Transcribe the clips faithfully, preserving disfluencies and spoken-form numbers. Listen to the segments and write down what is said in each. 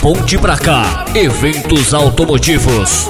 ponte pra cá, eventos automotivos.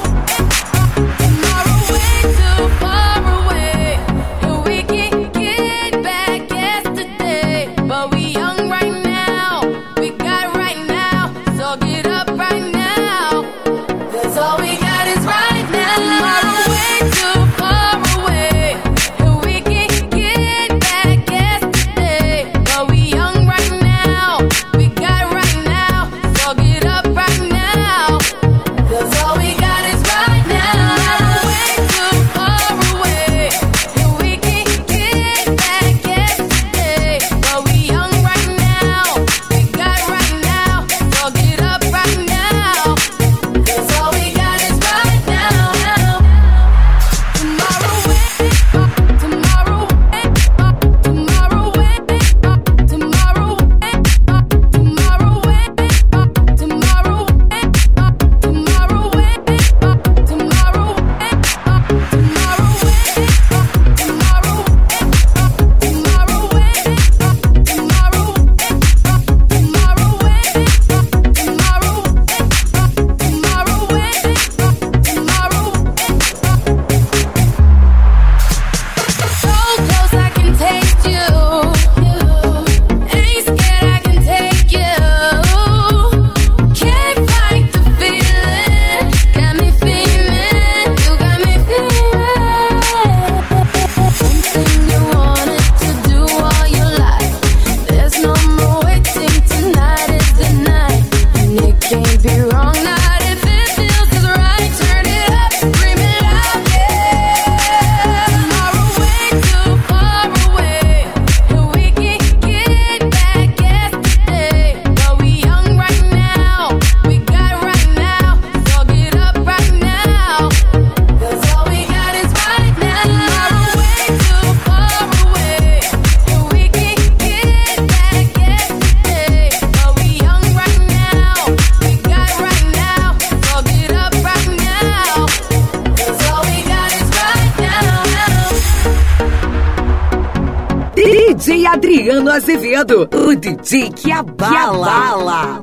D J Adriano Azevedo, o D J que abala. Que abala.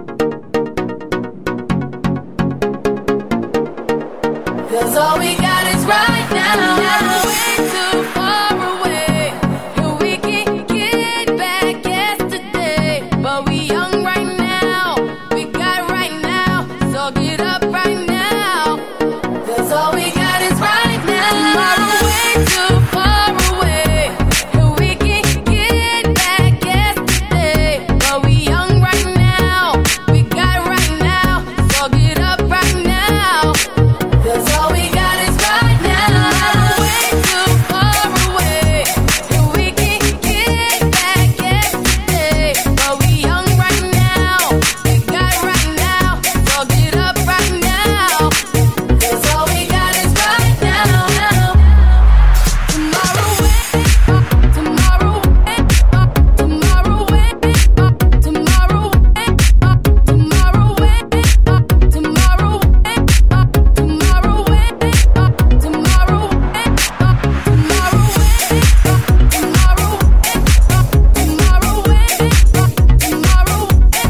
Cause all we got is right now. Way too far away. And we can't get back yesterday. But we young right now. We got right now. So get up right now. Cause all we got is right now. Tomorrow way too far away. And we can't get back yesterday. But we young right now. We got right now. So get up right now. Cause all we got is right now. Way too far away. And we can't get back yesterday. But we young right now. We got right now. So get up right now. Cause all we got is right now. Tomorrow, tomorrow, tomorrow, tomorrow, tomorrow, tomorrow, tomorrow,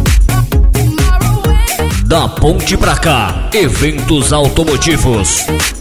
Da ponte pra cá, eventos automotivos.